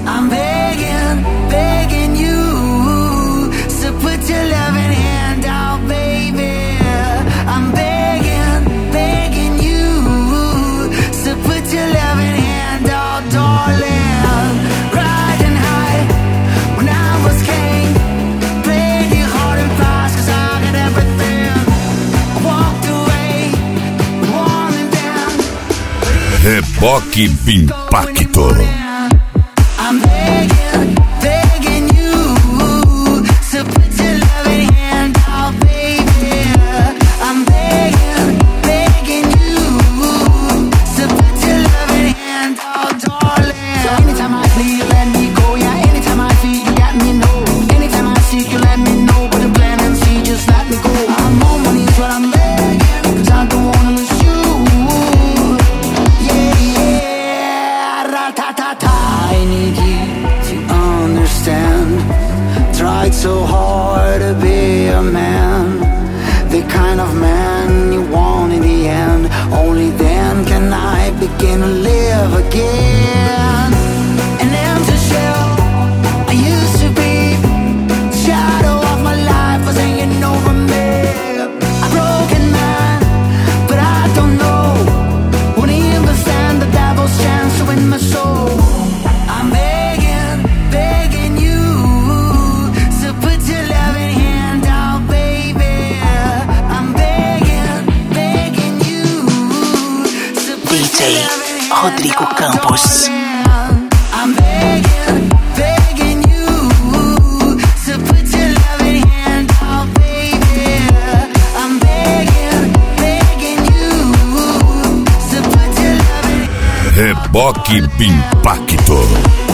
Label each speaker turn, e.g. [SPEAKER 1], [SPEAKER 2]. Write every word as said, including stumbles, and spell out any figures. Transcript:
[SPEAKER 1] I'm begging, begging you, so put your loving hand out, baby. I'm begging, begging you, so put your loving hand out, darling. Riding high when I was king, played you hard and fast 'cause I got everything. I walked away, warm and down.
[SPEAKER 2] Reboque Impacto.
[SPEAKER 1] I'm begging, begging you, so put your loving hand out, baby. I'm begging, begging you, so put your loving hand out, darling. So anytime I feel you let me go, yeah, anytime I feel you got me, know. Anytime I seek you let me know, but the plan and see, just let me go. I'm on my knees but I'm begging, 'cause I don't wanna lose you. Yeah, yeah, ra-ta-ta-ta. I need you to understand. Tried so hard to be a man, the kind of man you want in the end. Only then can I begin to live again. An empty shell I used to be, the shadow of my life was hanging over me. A broken man, but I don't know, won't even stand the devil's chance to win my soul. I'm begging, begging you, so put your loving hand out, baby. I'm begging, begging you, so put
[SPEAKER 3] D J
[SPEAKER 1] your loving hand
[SPEAKER 3] Rodrigo
[SPEAKER 1] out,
[SPEAKER 3] Campos.
[SPEAKER 1] darling. I'm begging, begging you, so put your loving hand out, baby. I'm begging, begging you, so put your loving.
[SPEAKER 2] Reboque Impacto.